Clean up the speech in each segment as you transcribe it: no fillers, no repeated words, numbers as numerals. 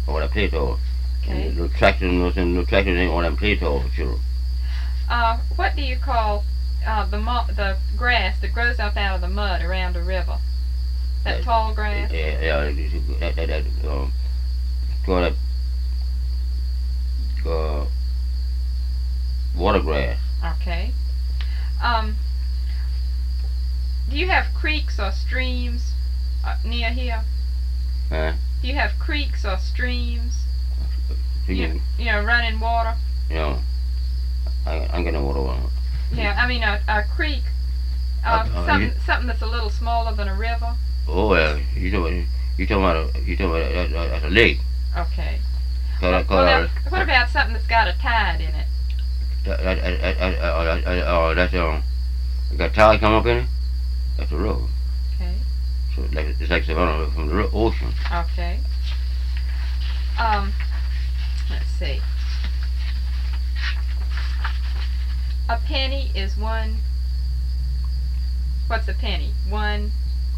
or that Plato. Okay. And the tractors, no tractors ain't on that Plato, sure. What do you call the grass that grows up out of the mud around the river? That tall grass? Yeah, call that water grass. Okay. Do you have creeks or streams near here? Huh? Do you have creeks or streams? You know, running water? know, I'm getting water on. Yeah, I mean a creek. Something that's a little smaller than a river. Oh well, you talking about that's a lake. Okay. What about something that's got a tide in it? That's got tide come up in it. That's a road. Okay. So it's like Savannah from the ocean. Okay. Let's see. A penny is one. What's a penny? One.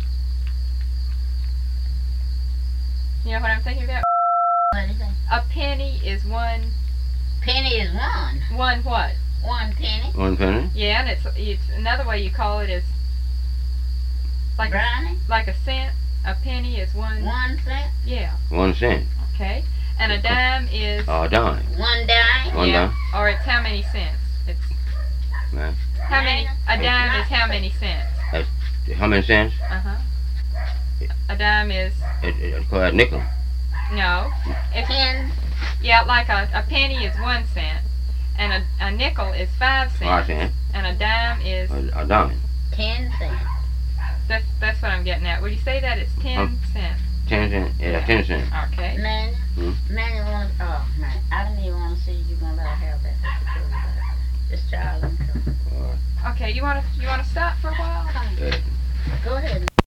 You know what I'm thinking about? What is it? A penny is one. Penny is one. One what? One penny. One penny? Yeah, and it's another way you call it is like like a cent. A penny is one. 1 cent. Yeah. 1 cent. Okay. And a dime is. A dime. 1 dime. One dime. Or it's how many cents? It's. Man. How many? A dime is how many cents? How many cents? A dime is. It's called a nickel. No. If 10. Yeah, like a penny is 1 cent, and a nickel is 5 cents. 5 cents. And a dime is. A dime. 10 cents. That's what I'm getting at. Would you say that it's 10 cents? 10 cents. Yeah, 10 cents. Okay. Man, you want? Oh man, I don't even want to see you gonna let her have that. Just child and come. Okay. You wanna stop for a while? Go ahead.